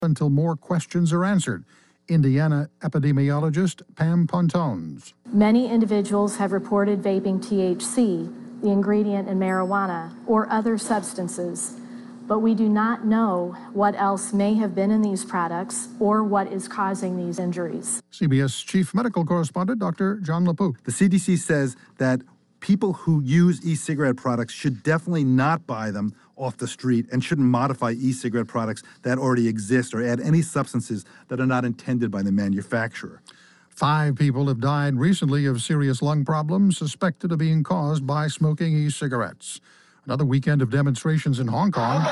until more questions are answered. Indiana epidemiologist Pam Pontones. Many individuals have reported vaping THC, the ingredient in marijuana, or other substances, but we do not know what else may have been in these products or what is causing these injuries. CBS Chief Medical Correspondent Dr. John LaPook. The CDC says that people who use e-cigarette products should definitely not buy them off the street and shouldn't modify e-cigarette products that already exist or add any substances that are not intended by the manufacturer. 5 people have died recently of serious lung problems suspected of being caused by smoking e-cigarettes. Another weekend of demonstrations in Hong Kong.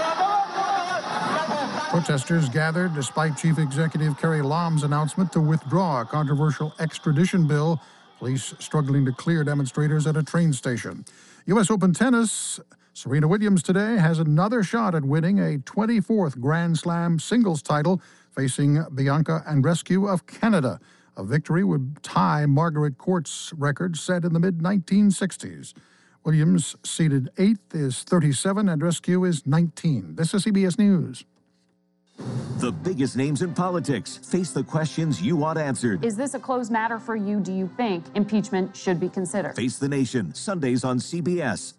Protesters gathered despite Chief Executive Carrie Lam's announcement to withdraw a controversial extradition bill. Police struggling to clear demonstrators at a train station. U.S. Open tennis. Serena Williams today has another shot at winning a 24th Grand Slam singles title, facing Bianca Andreescu of Canada. A victory would tie Margaret Court's record set in the mid-1960s. Williams, seeded 8th, is 37. Andreescu is 19. This is CBS News. The biggest names in politics face the questions you want answered. Is this a closed matter for you? Do you think impeachment should be considered? Face the Nation, Sundays on CBS.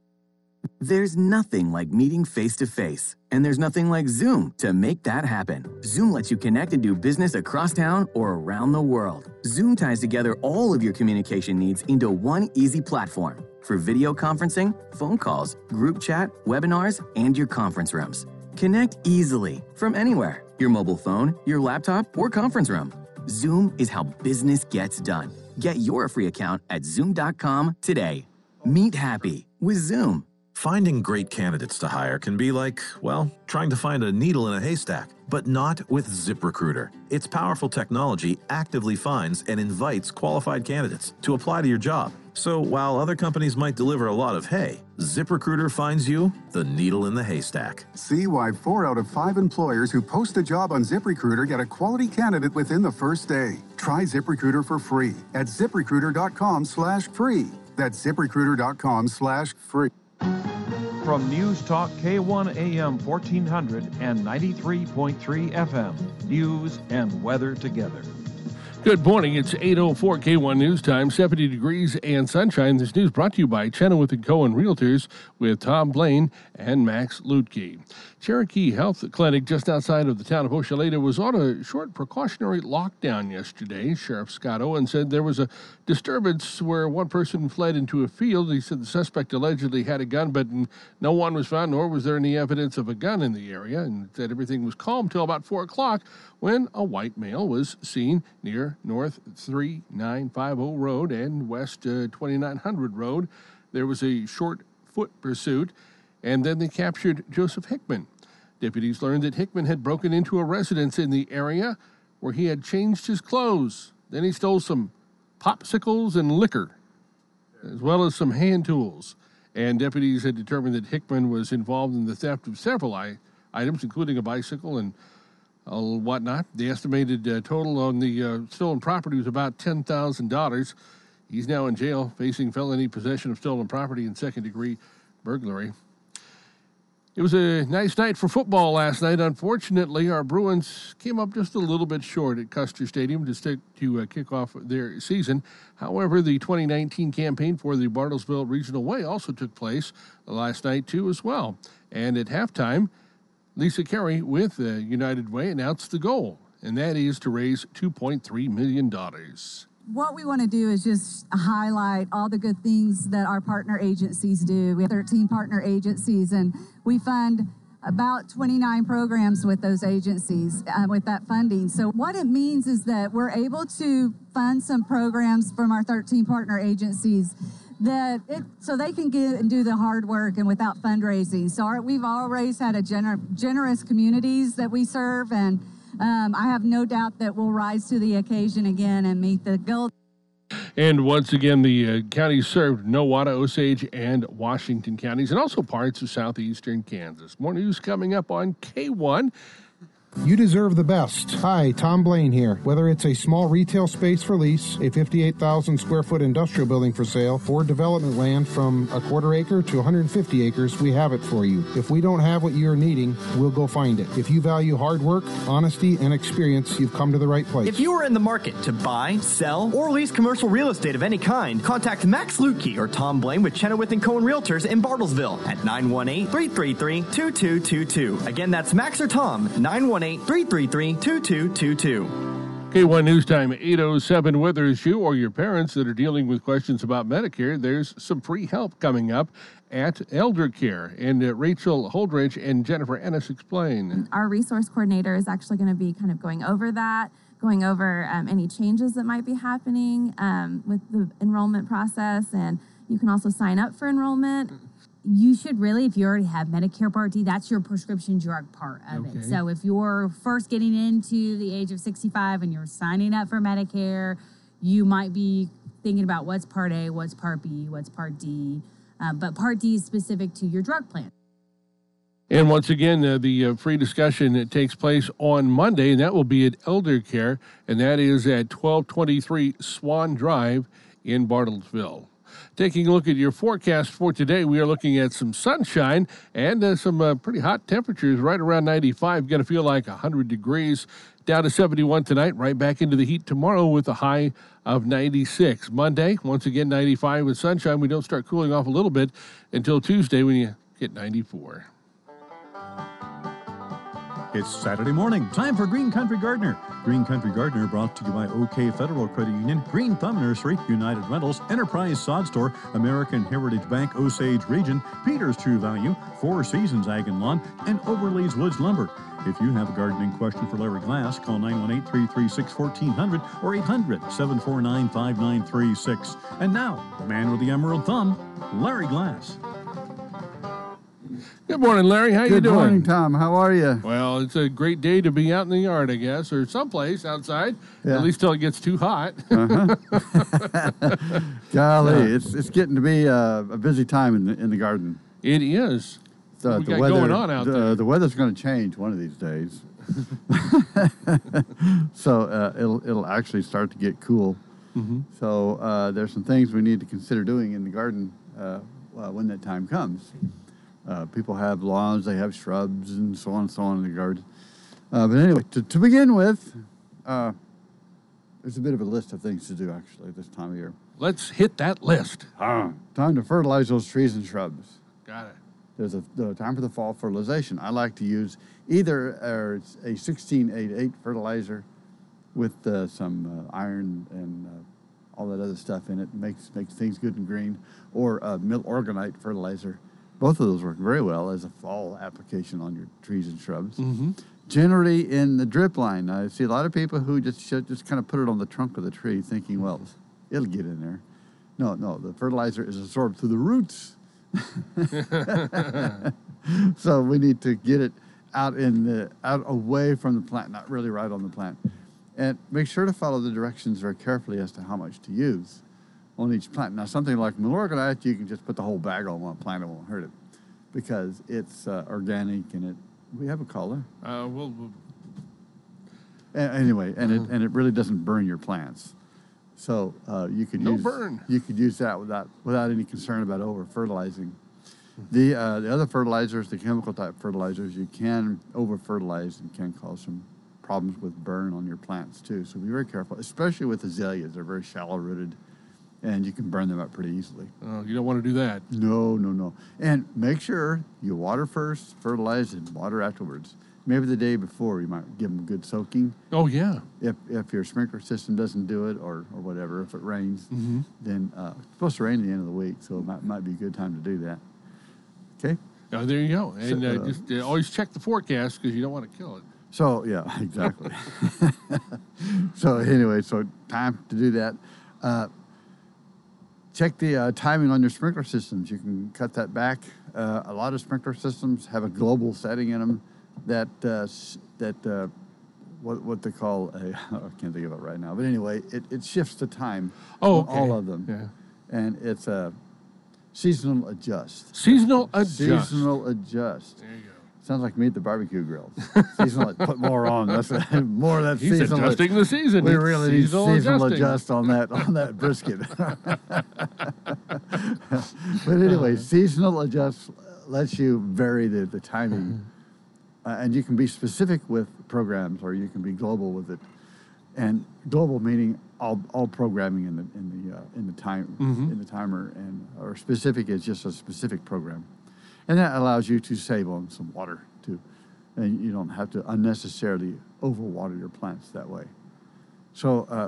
There's nothing like meeting face-to-face, and there's nothing like Zoom to make that happen. Zoom lets you connect and do business across town or around the world. Zoom ties together all of your communication needs into one easy platform for video conferencing, phone calls, group chat, webinars, and your conference rooms. Connect easily from anywhere, your mobile phone, your laptop, or conference room. Zoom is how business gets done. Get your free account at Zoom.com today. Meet happy with Zoom. Finding great candidates to hire can be like, well, trying to find a needle in a haystack, but not with ZipRecruiter. Its powerful technology actively finds and invites qualified candidates to apply to your job. So while other companies might deliver a lot of hay, ZipRecruiter finds you the needle in the haystack. See why 4 out of 5 employers who post a job on ZipRecruiter get a quality candidate within the first day. Try ZipRecruiter for free at ZipRecruiter.com/free. That's ZipRecruiter.com/free. From News Talk K1 AM 1400 and 93.3 FM, news and weather together. Good morning. It's 8:04 K1 News Time, 70 degrees and sunshine. This news brought to you by Chenoweth & Cohen Realtors with Tom Blaine and Max Lutke. Cherokee Health Clinic just outside of the town of Oshaleta was on a short precautionary lockdown yesterday. Sheriff Scott Owen said there was a disturbance where one person fled into a field. He said the suspect allegedly had a gun, but no one was found, nor was there any evidence of a gun in the area, and said everything was calm till about 4 o'clock when a white male was seen near North 3950 Road and West 2900 Road. There was a short foot pursuit, and then they captured Joseph Hickman. Deputies learned that Hickman had broken into a residence in the area where he had changed his clothes. Then he stole some popsicles and liquor, as well as some hand tools. And deputies had determined that Hickman was involved in the theft of several items, including a bicycle and whatnot. The estimated total on the stolen property was about $10,000. He's now in jail, facing felony possession of stolen property and second-degree burglary. It was a nice night for football last night. Unfortunately, our Bruins came up just a little bit short at Custer Stadium to kick off their season. However, the 2019 campaign for the Bartlesville Regional Way also took place last night, too, as well. And at halftime, Lisa Carey with United Way announced the goal, and that is to raise $2.3 million. What we want to do is just highlight all the good things that our partner agencies do. We have 13 partner agencies, and we fund about 29 programs with those agencies with that funding. So what it means is that we're able to fund some programs from our 13 partner agencies so they can get and do the hard work and without fundraising. So we've always had a generous communities that we serve, and I have no doubt that we'll rise to the occasion again and meet the goal. And once again, the county served Nowata, Osage, and Washington counties, and also parts of southeastern Kansas. More news coming up on K1. You deserve the best. Hi, Tom Blaine here. Whether it's a small retail space for lease, a 58,000 square foot industrial building for sale, or development land from a quarter acre to 150 acres, we have it for you. If we don't have what you're needing, we'll go find it. If you value hard work, honesty, and experience, you've come to the right place. If you are in the market to buy, sell, or lease commercial real estate of any kind, contact Max Lutke or Tom Blaine with Chenoweth & Cohen Realtors in Bartlesville at 918-333-2222. Again, that's Max or Tom, 918-333-2222. K1 News Time, 8:07. Whether it's you or your parents that are dealing with questions about Medicare, there's some free help coming up at Elder Care. And Rachel Holdridge and Jennifer Ennis explain. Our resource coordinator is actually going to be kind of going over that, going over any changes that might be happening with the enrollment process. And you can also sign up for enrollment. You should really, if you already have Medicare Part D, that's your prescription drug part of it. So if you're first getting into the age of 65 and you're signing up for Medicare, you might be thinking about what's Part A, what's Part B, what's Part D. But Part D is specific to your drug plan. And once again, the free discussion takes place on Monday, and that will be at Elder Care, and that is at 1223 Swan Drive in Bartlesville. Taking a look at your forecast for today, we are looking at some sunshine and some pretty hot temperatures, right around 95. Going to feel like 100 degrees. Down to 71 tonight, right back into the heat tomorrow with a high of 96. Monday, once again, 95 with sunshine. We don't start cooling off a little bit until Tuesday when you hit 94. It's Saturday morning, time for Green Country Gardener. Green Country Gardener brought to you by OK Federal Credit Union, Green Thumb Nursery, United Rentals, Enterprise Sod Store, American Heritage Bank, Osage Region, Peter's True Value, Four Seasons Ag and Lawn, and Overleys Woods Lumber. If you have a gardening question for Larry Glass, call 918-336-1400 or 800-749-5936. And now, the man with the emerald thumb, Larry Glass. Good morning, Larry. How you doing? Good morning, Tom. How are you? Well, it's a great day to be out in the yard, I guess, or someplace outside, at least till it gets too hot. Golly, it's getting to be a busy time in the garden. It is. The got weather going on out there. The weather's going to change one of these days. So it'll actually start to get cool. Mm-hmm. So there's some things we need to consider doing in the garden when that time comes. People have lawns, they have shrubs, and so on in the garden. But anyway, to begin with, there's a bit of a list of things to do, actually, this time of year. Let's hit that list. Time to fertilize those trees and shrubs. Got it. There's the time for the fall fertilization. I like to use either a 16-8-8 fertilizer with some iron and all that other stuff in it. Makes things good and green, or milorganite fertilizer. Both of those work very well as a fall application on your trees and shrubs. Mm-hmm. Generally, in the drip line, I see a lot of people who just kind of put it on the trunk of the tree, thinking, well, it'll get in there. No, the fertilizer is absorbed through the roots. So we need to get it out away from the plant, not really right on the plant. And make sure to follow the directions very carefully as to how much to use on each plant. Now, something like milorganite, you can just put the whole bag on one plant, it won't hurt it, because it's organic and we have a color. Anyway, and it really doesn't burn your plants. So you could use that without any concern about over fertilizing. The other fertilizers, the chemical type fertilizers, you can over fertilize and can cause some problems with burn on your plants too. So be very careful, especially with azaleas. They're very shallow rooted, and you can burn them up pretty easily. Oh, you don't want to do that. No. And make sure you water first, fertilize, and water afterwards. Maybe the day before, you might give them a good soaking. Oh, yeah. If your sprinkler system doesn't do it, or whatever, if it rains, then it's supposed to rain at the end of the week, so it might be a good time to do that. Okay? Oh, there you go. And just always check the forecast, because you don't want to kill it. So, yeah, exactly. So, anyway, time to do that. Check the timing on your sprinkler systems. You can cut that back. A lot of sprinkler systems have a global setting in them that what they call I can't think of it right now. But anyway, it shifts the time on all of them. Yeah. And it's a seasonal adjust. Seasonal adjust. Seasonal adjust. There you go. Sounds like Meet the Barbecue Grills. Seasonal, put more on. That's more of that He's seasonal. adjusting the season. We It's really need seasonal adjusting. adjust on that brisket. But anyway, seasonal adjust lets you vary the timing, and you can be specific with programs, or you can be global with it. And global meaning all programming in the timer, and or specific is just a specific program. And that allows you to save on some water, too. And you don't have to unnecessarily overwater your plants that way. So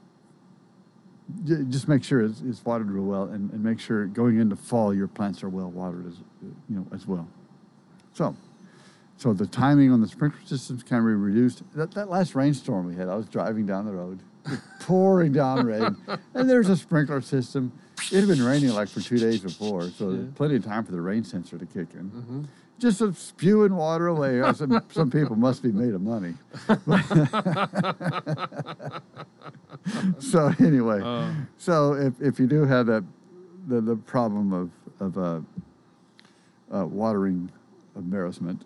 just make sure it's watered real well, and make sure going into fall your plants are well watered as well. So the timing on the sprinkler systems can be reduced. That last rainstorm we had, I was driving down the road, pouring down rain, and there's a sprinkler system. It had been raining like for 2 days before, so there's plenty of time for the rain sensor to kick in. Just spewing water away. Some people must be made of money. So anyway, so if you do have the problem of watering embarrassment,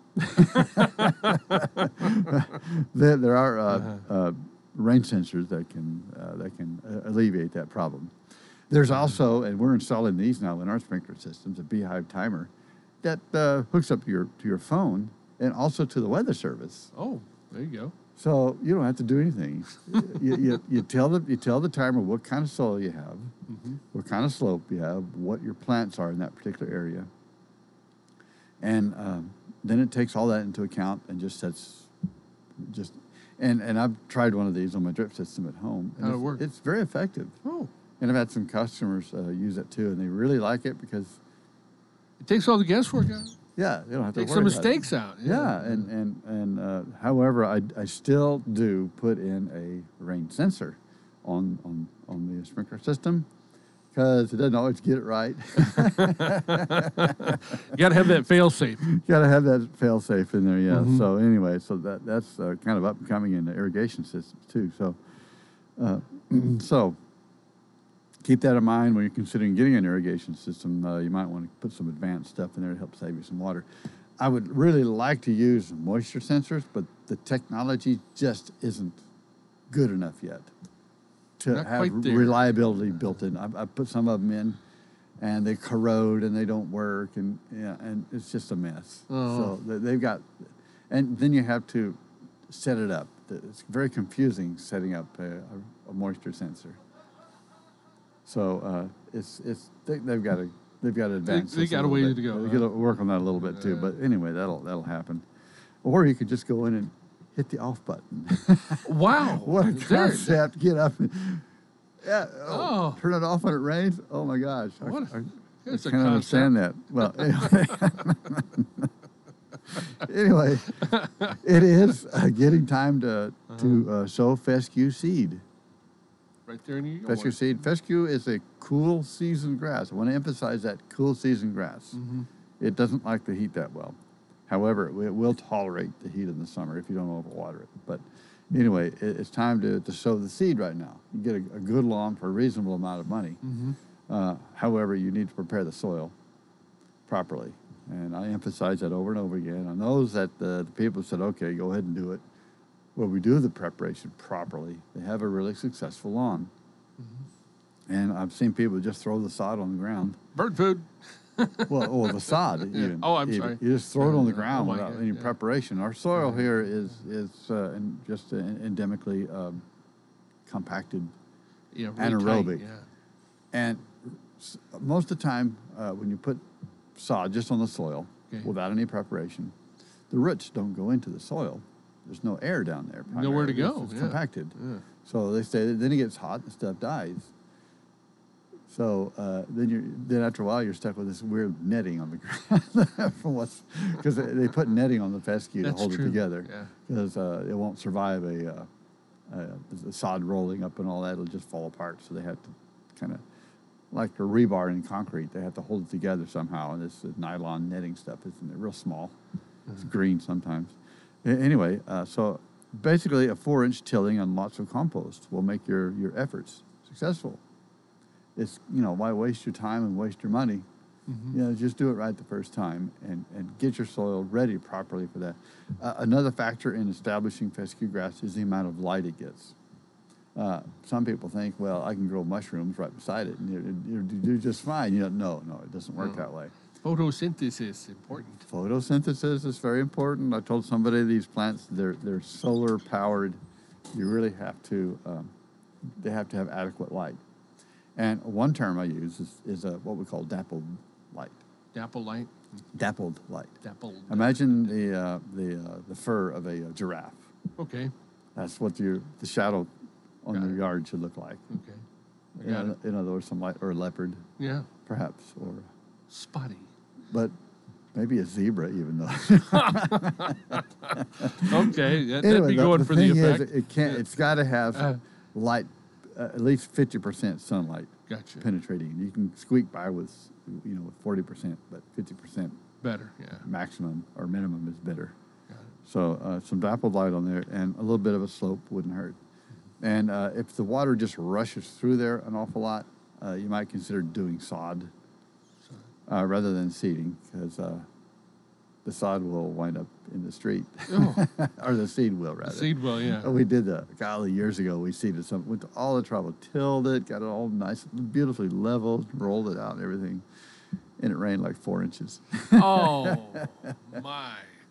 there are rain sensors that can alleviate that problem. There's also, and we're installing these now in our sprinkler systems, a Beehive timer that hooks up to your phone and also to the weather service. Oh, there you go. So you don't have to do anything. you tell the timer what kind of soil you have, what kind of slope you have, what your plants are in that particular area, and then it takes all that into account and just sets and I've tried one of these on my drip system at home. How'd it work? It's very effective. Oh. And I've had some customers use it too, and they really like it because it takes all the guesswork out. Yeah, you don't have to Take worry some about mistakes it. out. Yeah, and however, I still do put in a rain sensor on the sprinkler system because it doesn't always get it right. You got to have that fail safe. Got to have that fail safe in there, yeah. So anyway, so that's kind of up and coming in the irrigation systems too. So so keep that in mind when you're considering getting an irrigation system. You might want to put some advanced stuff in there to help save you some water. I would really like to use moisture sensors, but the technology just isn't good enough yet to Not have quite there. reliability built in. I put some of them in, and they corrode and they don't work, and it's just a mess. Oh. So they've got, and then you have to set it up. It's very confusing setting up a moisture sensor. So they've got to advance. They got a ways to go. They got to work on that a little bit too. But anyway, that'll happen. Or you could just go in and hit the off button. Wow! What a concept! Get up and turn it off when it rains. Oh my gosh! I It's a can't understand that. Well, anyway, it is getting time to sow fescue seed. Right there in your Fescue seed. Fescue is a cool season grass. I want to emphasize that, cool season grass. It doesn't like the heat that well. However, it will tolerate the heat in the summer if you don't overwater it. But anyway, it's time to sow the seed right now. You get a good lawn for a reasonable amount of money. However, you need to prepare the soil properly. And I emphasize that over and over again. On those that the people said, okay, go ahead and do it. Well, we do the preparation properly. They have a really successful lawn. And I've seen people just throw the sod on the ground. Bird food. Well, the sod even. Oh, I'm sorry. You just throw it on the ground my without God, any preparation. Our soil here is just endemically compacted, really anaerobic. tight, And most of the time, when you put sod just on the soil without any preparation, the roots don't go into the soil. There's no air down there. Nowhere to go. It's compacted. So they say then it gets hot and stuff dies. So then after a while you're stuck with this weird netting on the ground because they put netting on the fescue to hold it together because it won't survive the sod rolling up and all that. It'll just fall apart. So they have to kind of like a rebar in concrete. They have to hold it together somehow. And this nylon netting stuff isn't it? Real small. It's green sometimes. Anyway, so basically a 4-inch tilling on lots of compost will make your efforts successful. It's, why waste your time and waste your money Just do it right the first time and get your soil ready properly for that. Another factor in establishing fescue grass is the amount of light it gets. Some people think, well, I can grow mushrooms right beside it and you do just fine. No, it doesn't work that way. Photosynthesis important. Photosynthesis is very important. I told somebody these plants, they're solar powered. You really have to, they have to have adequate light. And one term I use is what we call dappled light. Dappled light? Dappled light. Dappled. Imagine the fur of a giraffe. Okay. That's what the shadow on the yard should look like. Okay. In other words, some light, or a leopard. Yeah. Perhaps, or spotty. But maybe a zebra, even though. Okay, that'd be going for the effect. It's got to have light, at least 50% sunlight. Gotcha. Penetrating. You can squeak by with 40%, but 50% better. Yeah. Maximum or minimum is better. So some dappled light on there, and a little bit of a slope wouldn't hurt. And if the water just rushes through there an awful lot, you might consider doing sod rather than seeding, because the sod will wind up in the street. Oh. Or the seed will, rather. The seed will, yeah. We did that, years ago. We seeded some, went to all the trouble, tilled it, got it all nice, beautifully leveled, rolled it out and everything. And it rained like 4 inches. Oh, my.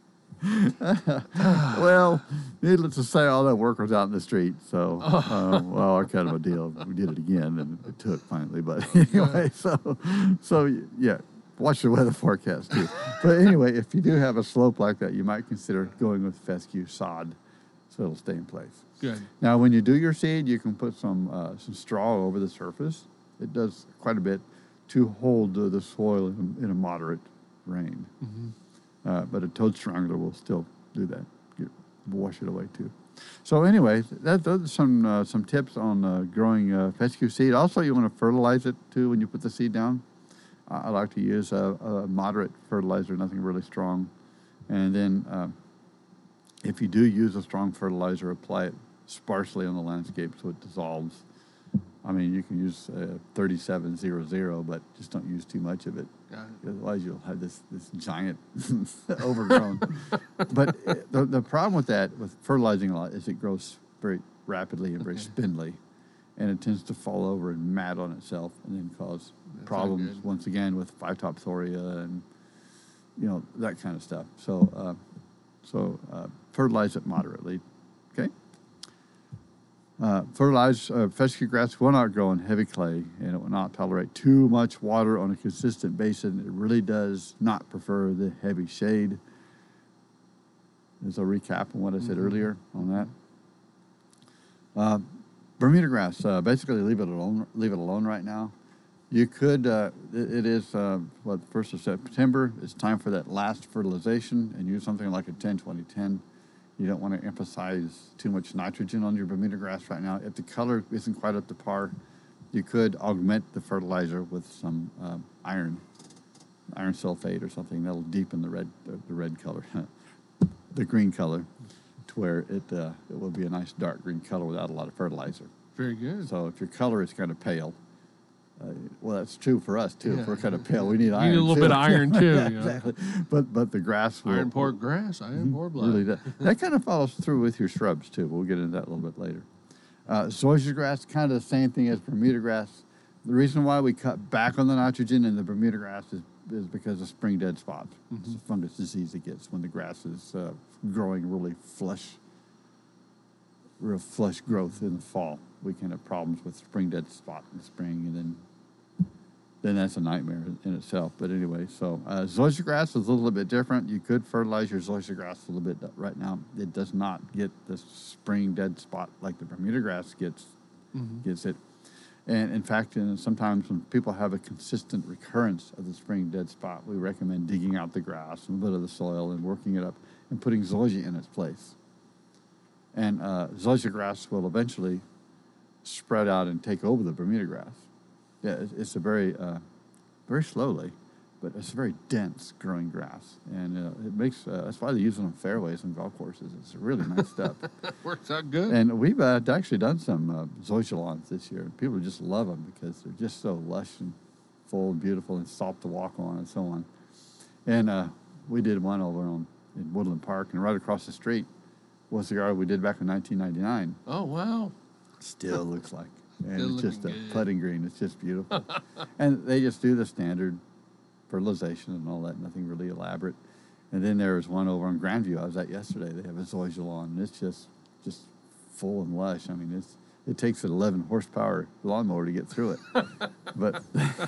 Well, needless to say, all that work was out in the street. So, our kind of a deal. We did it again, and it took finally. But anyway, so yeah, watch the weather forecast too. But anyway, if you do have a slope like that, you might consider going with fescue sod, so it'll stay in place. Good. Now, when you do your seed, you can put some straw over the surface. It does quite a bit to hold the soil in a moderate rain. Mm-hmm. But a toad strangler will still do that. Wash it away too. So anyway, those are some tips on growing fescue seed. Also, you want to fertilize it too when you put the seed down. I like to use a moderate fertilizer, nothing really strong. And then if you do use a strong fertilizer, apply it sparsely on the landscape so it dissolves. I mean, you can use 3700, but just don't use too much of it. Otherwise, you'll have this giant overgrown. But the problem with that, with fertilizing a lot, is it grows very rapidly and very spindly. And it tends to fall over and mat on itself and then cause problems, once again, with 5-top thoria and, that kind of stuff. So, fertilize it moderately, okay? Fertilized fescue grass will not grow in heavy clay, and it will not tolerate too much water on a consistent basis. It really does not prefer the heavy shade. There's a recap on what I said earlier on that. Bermuda grass, basically leave it alone right now. You could, it is, the 1st of September. It's time for that last fertilization, and use something like a 10-20-10. You don't want to emphasize too much nitrogen on your Bermuda grass right now. If the color isn't quite up to par, you could augment the fertilizer with some iron sulfate or something. That'll deepen the red color, the green color, to where it will be a nice dark green color without a lot of fertilizer. Very good. So if your color is kind of pale, well, that's true for us too. If we're kind of pale, we need iron. You need a little bit of iron too. Exactly. But the grass will. Iron poor grass, iron poor blood. Really does. That kind of follows through with your shrubs too. We'll get into that a little bit later. Zoysia grass, kind of the same thing as Bermuda grass. The reason why we cut back on the nitrogen in the Bermuda grass is because of spring dead spots. It's a fungus disease it gets when the grass is growing really real flush growth in the fall. We can have problems with spring dead spot in the spring, and then that's a nightmare in itself. But anyway, so zoysia grass is a little bit different. You could fertilize your zoysia grass a little bit right now. It does not get the spring dead spot like the Bermuda grass gets it. And in fact, sometimes when people have a consistent recurrence of the spring dead spot, we recommend digging out the grass and a bit of the soil and working it up and putting zoysia in its place. And zoysia grass will eventually spread out and take over the Bermuda grass. Yeah, it's a very slowly, but it's a very dense growing grass, and it makes. That's why they use it on fairways and golf courses. It's really nice stuff. Works out good. And we've actually done some zoysia lawns this year. People just love them because they're just so lush and full and beautiful and soft to walk on and so on. And we did one over in Woodland Park, and right across the street was the yard we did back in 1999. Oh, wow. Still looks like. And Still it's just a looking good. putting green. It's just beautiful. And they just do the standard fertilization and all that, nothing really elaborate. And then there was one over on Grandview I was at yesterday. They have a zoysia lawn, and it's just full and lush. I mean, it takes an 11 horsepower lawnmower to get through it. But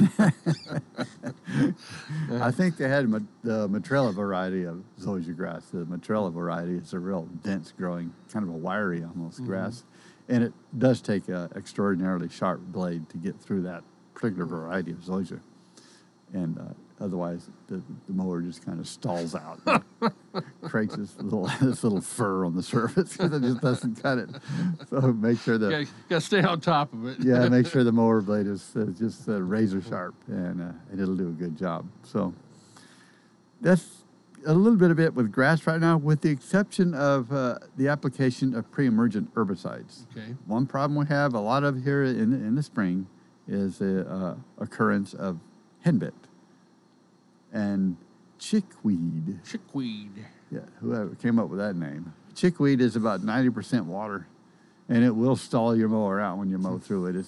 I think they had the Matrella variety of zoysia grass. The Matrella variety is a real dense growing, kind of a wiry almost grass. And it does take an extraordinarily sharp blade to get through that particular variety of zoysia. And otherwise, the mower just kind of stalls out. Creates this little fur on the surface because it just doesn't cut it. So make sure that... You got to stay on top of it. Yeah, make sure the mower blade is just razor sharp, and it'll do a good job. So that's a little bit of it with grass right now, with the exception of the application of pre-emergent herbicides. Okay. One problem we have a lot of here in the spring is the occurrence of henbit and chickweed. Chickweed. Yeah, whoever came up with that name. Chickweed is about 90% water, and it will stall your mower out when you mow through it.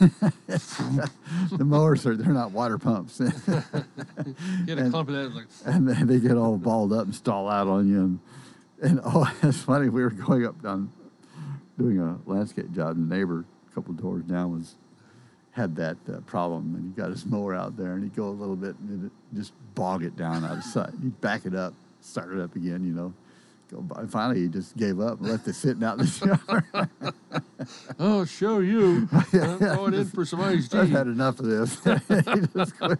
The mowers they're not water pumps. Get a clump of that. Like... And then they get all balled up and stall out on you. And it's funny, we were going up down doing a landscape job, and the neighbor a couple doors down had that problem, and he got his mower out there, and he'd go a little bit and it'd just bog it down out of sight. He'd back it up, start it up again, Go by. Finally, he just gave up and left it sitting out in the yard. Oh, show you. I'm going in for some iced tea. I've had enough of this. He just quit.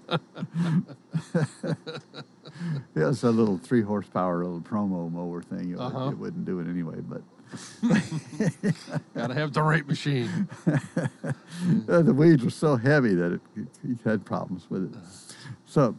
Yeah, it's a little 3 horsepower little promo mower thing. It wouldn't do it anyway, but... Gotta have the right machine. The weeds were so heavy that he had problems with it. So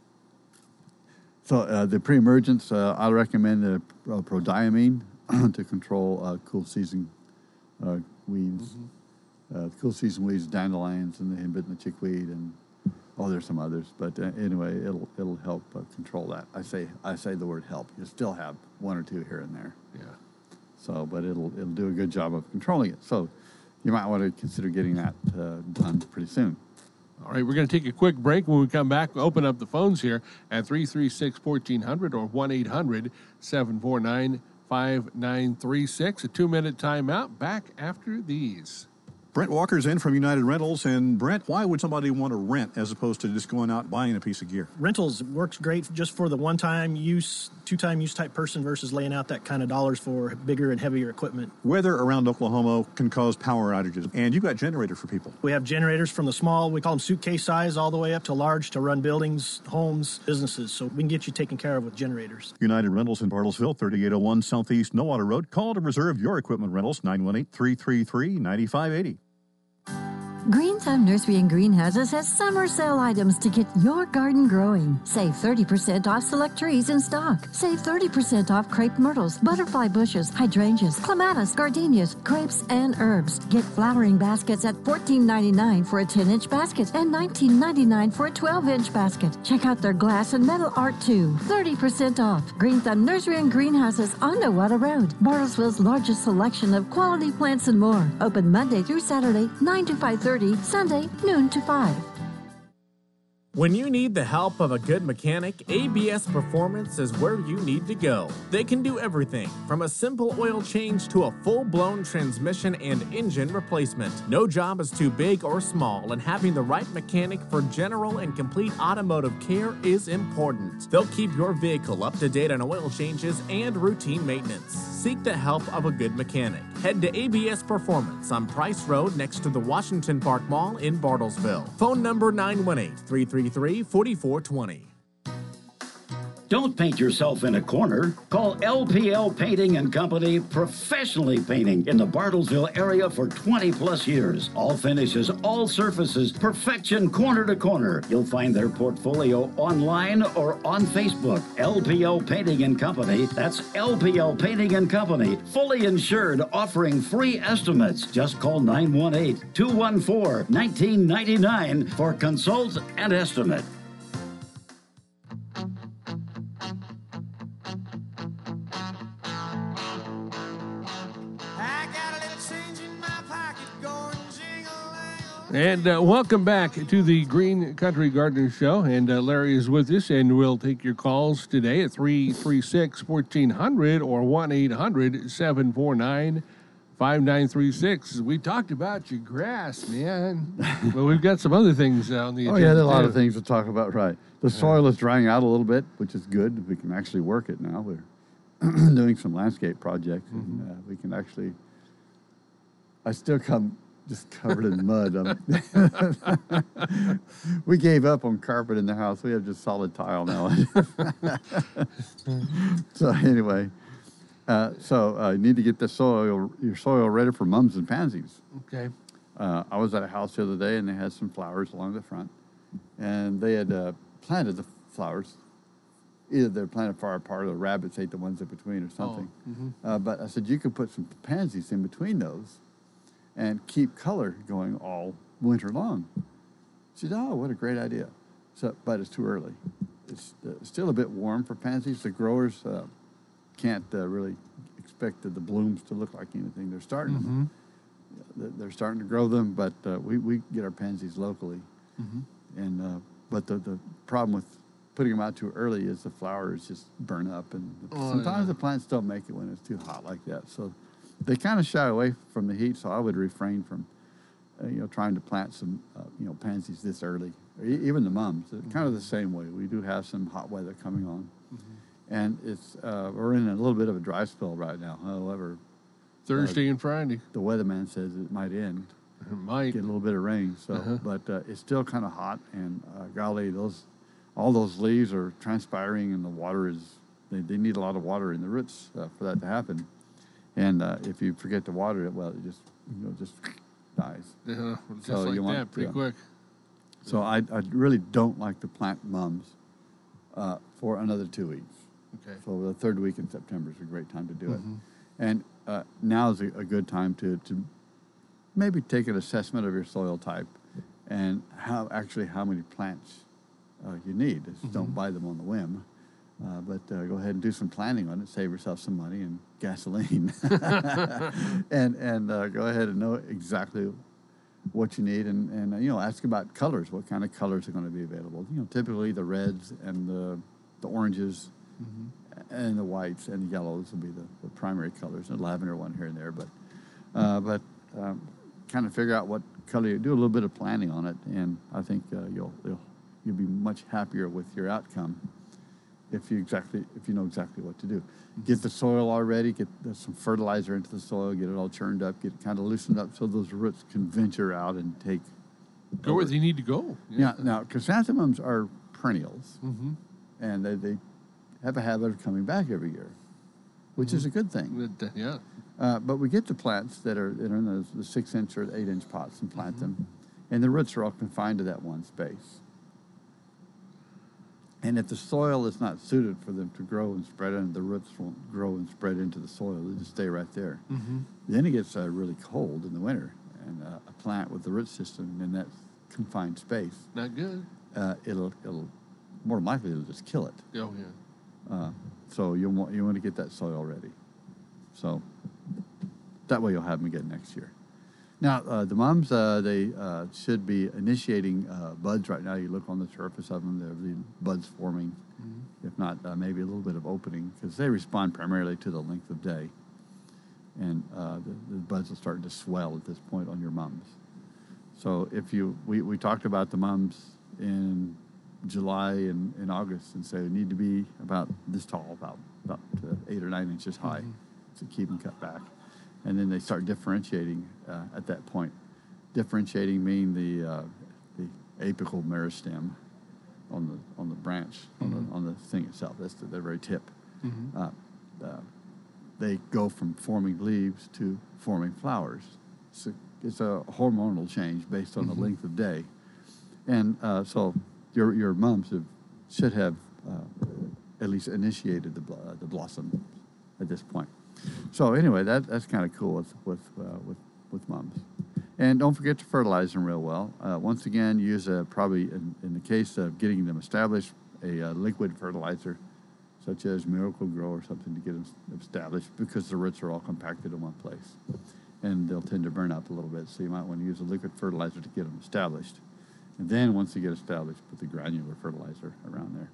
the pre-emergence, I recommend the prodiamine to control cool season weeds. Cool season weeds, dandelions, and the henbit and the chickweed, and there's some others. But anyway, it'll help control that. I say the word help. You still have 1 or 2 here and there. Yeah. So, but it'll do a good job of controlling it. So, you might want to consider getting that done pretty soon. All right, we're going to take a quick break. When we come back, we'll open up the phones here at 336-1400 or 1-800-749-5936. A 2-minute timeout. Back after these. Brent Walker's in from United Rentals. And Brent, why would somebody want to rent as opposed to just going out and buying a piece of gear? Rentals works great just for the one-time use, two-time use type person versus laying out that kind of dollars for bigger and heavier equipment. Weather around Oklahoma can cause power outages, and you've got generators for people. We have generators from the small, we call them suitcase size, all the way up to large to run buildings, homes, businesses. So we can get you taken care of with generators. United Rentals in Bartlesville, 3801 Southeast Nowata Road. Call to reserve your equipment rentals, 918-333-9580. Green Thumb Nursery and Greenhouses has summer sale items to get your garden growing. Save 30% off select trees in stock. Save 30% off crepe myrtles, butterfly bushes, hydrangeas, clematis, gardenias, grapes, and herbs. Get flowering baskets at $14.99 for a 10-inch basket and $19.99 for a 12-inch basket. Check out their glass and metal art too. 30% off. Green Thumb Nursery and Greenhouses on Nowata Road. Bartlesville's largest selection of quality plants and more. Open Monday through Saturday, 9 to 5:30. Sunday, noon to 5. When you need the help of a good mechanic, ABS Performance is where you need to go. They can do everything from a simple oil change to a full-blown transmission and engine replacement. No job is too big or small, and having the right mechanic for general and complete automotive care is important. They'll keep your vehicle up to date on oil changes and routine maintenance. Seek the help of a good mechanic. Head to ABS Performance on Price Road next to the Washington Park Mall in Bartlesville. Phone number 918-333-4420. Don't paint yourself in a corner. Call LPL Painting and Company, professionally painting in the Bartlesville area for 20 plus years. All finishes, all surfaces, perfection corner to corner. You'll find their portfolio online or on Facebook. LPL Painting and Company. That's LPL Painting and Company. Fully insured, offering free estimates. Just call 918-214-1999 for consult and estimate. And welcome back to the Green Country Gardener Show. And Larry is with us, and we'll take your calls today at 336-1400 or 1-800-749-5936. We talked about your grass, man. Well, we've got some other things on the agenda. Oh, yeah, there are a lot of things to talk about, right. The soil is drying out a little bit, which is good. We can actually work it now. We're doing some landscape projects, and we can actually... I still come... just covered in mud. We gave up on carpet in the house. We have just solid tile now. So anyway, you need to get your soil ready for mums and pansies. Okay. I was at a house the other day, and they had some flowers along the front, and they had planted the flowers. Either they're planted far apart, or the rabbits ate the ones in between, or something. But I said you could put some pansies in between those and keep color going all winter long. She said, oh, what a great idea. So, but it's too early. It's still a bit warm for pansies. The growers can't really expect the blooms to look like anything. They're starting them. They're starting to grow them, but we get our pansies locally. And but the problem with putting them out too early is the flowers just burn up, and sometimes the plants don't make it when it's too hot like that. So they kind of shy away from the heat, so I would refrain from, trying to plant some, pansies this early, or even the mums. Kind of the same way. We do have some hot weather coming on, and it's we're in a little bit of a dry spell right now. However, Thursday and Friday, the weatherman says it might end. It might get a little bit of rain. So, but it's still kind of hot, and golly, all those leaves are transpiring, and the water is they need a lot of water in the roots for that to happen. And if you forget to water it, well, it just dies. Yeah, just like that, pretty quick. So I really don't like to plant mums for another 2 weeks. Okay. So the third week in September is a great time to do it. And now is a good time to maybe take an assessment of your soil type and how many plants you need. Just don't buy them on the whim. But go ahead and do some planning on it. Save yourself some money and gasoline, and go ahead and know exactly what you need, and ask about colors. What kind of colors are going to be available? Typically the reds and the oranges, and the whites and the yellows will be the primary colors. And lavender one here and there, but kind of figure out what color you do. A little bit of planning on it, and I think you'll be much happier with your outcome. If you know exactly what to do. Get the soil all ready, get some fertilizer into the soil, get it all churned up, get it kind of loosened up so those roots can venture out and go where they need to go. Yeah. Now, chrysanthemums are perennials, and they have a habit of coming back every year, which is a good thing. Yeah. But we get the plants that are in the 6-inch or 8-inch pots and plant them, and the roots are all confined to that one space. And if the soil is not suited for them to grow and spread, and the roots won't grow and spread into the soil, they just stay right there. Then it gets really cold in the winter, and a plant with the root system in that confined space, not good. It'll more than likely it'll just kill it. Oh yeah. So you want to get that soil ready. So that way you'll have them again next year. Now, the mums, they should be initiating buds right now. You look on the surface of them, there are the buds forming. If not, maybe a little bit of opening, because they respond primarily to the length of day. And the buds will start to swell at this point on your mums. So we talked about the mums in July and August, and so they need to be about this tall, about 8 or 9 inches high, to keep them cut back. And then they start differentiating at that point. Differentiating meaning the apical meristem, the branch, on the thing itself. That's the very tip. They go from forming leaves to forming flowers. So it's a hormonal change based on the length of day, and so your mums should have at least initiated the blossom at this point. So anyway, that's kind of cool with mums. And don't forget to fertilize them real well. Once again, use probably in the case of getting them established, a liquid fertilizer, such as Miracle Grow or something, to get them established, because the roots are all compacted in one place, and they'll tend to burn up a little bit. So you might want to use a liquid fertilizer to get them established. And then once they get established, put the granular fertilizer around there.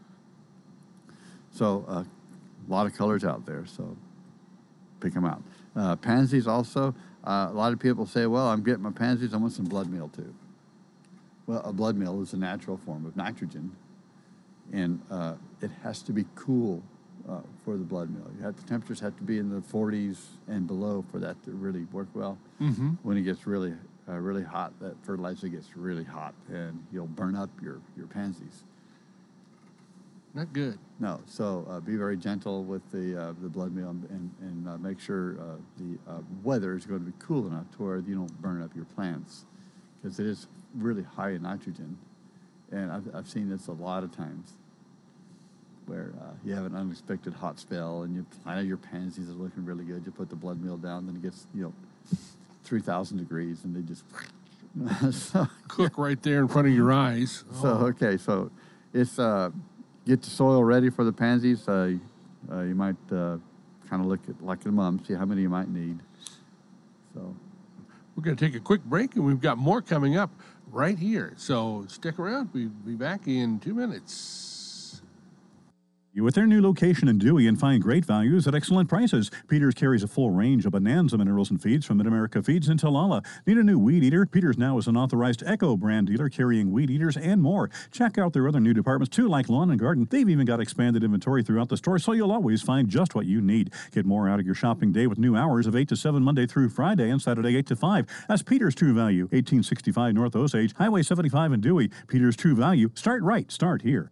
So a lot of colors out there, so pick them out. Pansies also, a lot of people say, well, I'm getting my pansies, I want some blood meal too. Well, a blood meal is a natural form of nitrogen, and it has to be cool for the blood meal. The temperatures have to be in the 40s and below for that to really work well. When it gets really hot, that fertilizer gets really hot, and you'll burn up your pansies. Not good. No, so be very gentle with the blood meal, and make sure the weather is going to be cool enough to where you don't burn up your plants, because it is really high in nitrogen. And I've seen this a lot of times, where you have an unexpected hot spell, and you plant your pansies are looking really good. You put the blood meal down, then it gets 3,000 degrees, and they just cook right there in front of your eyes. So it's get the soil ready for the pansies. You might kind of look at like the mum, see how many you might need. So we're going to take a quick break, and we've got more coming up right here. So stick around. We'll be back in 2 minutes. With their new location in Dewey, and find great values at excellent prices. Peters carries a full range of Bonanza minerals and feeds from Mid-America Feeds and Talala. Need a new weed eater? Peters now is an authorized Echo brand dealer carrying weed eaters and more. Check out their other new departments too, like lawn and garden. They've even got expanded inventory throughout the store, so you'll always find just what you need. Get more out of your shopping day with new hours of 8 to 7 Monday through Friday, and Saturday 8 to 5. That's Peters True Value, 1865 North Osage, Highway 75 in Dewey. Peters True Value. Start right. Start here.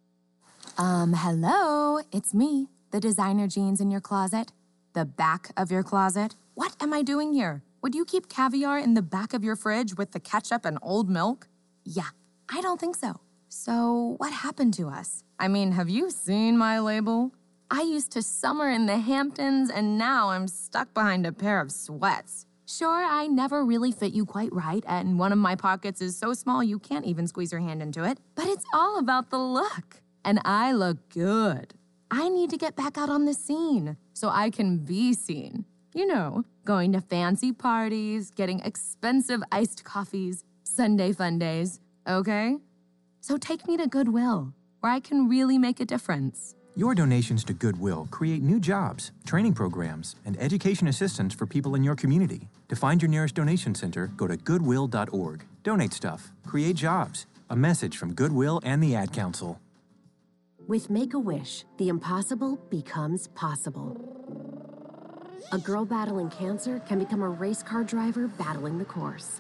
Hello, it's me, the designer jeans in your closet, the back of your closet. What am I doing here? Would you keep caviar in the back of your fridge with the ketchup and old milk? Yeah, I don't think so. So what happened to us? I mean, have you seen my label? I used to summer in the Hamptons, and now I'm stuck behind a pair of sweats. Sure, I never really fit you quite right, and one of my pockets is so small you can't even squeeze your hand into it. But it's all about the look. And I look good. I need to get back out on the scene so I can be seen. You know, going to fancy parties, getting expensive iced coffees, Sunday fun days, okay? So take me to Goodwill, where I can really make a difference. Your donations to Goodwill create new jobs, training programs, and education assistance for people in your community. To find your nearest donation center, go to goodwill.org. Donate stuff. Create jobs. A message from Goodwill and the Ad Council. With Make-A-Wish, the impossible becomes possible. A girl battling cancer can become a race car driver battling the course.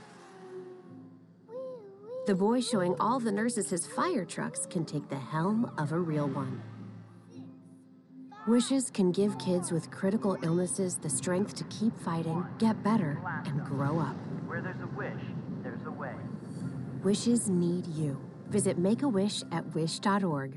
The boy showing all the nurses his fire trucks can take the helm of a real one. Wishes can give kids with critical illnesses the strength to keep fighting, get better, and grow up. Where there's a wish, there's a way. Wishes need you. Visit Make-A-Wish at wish.org.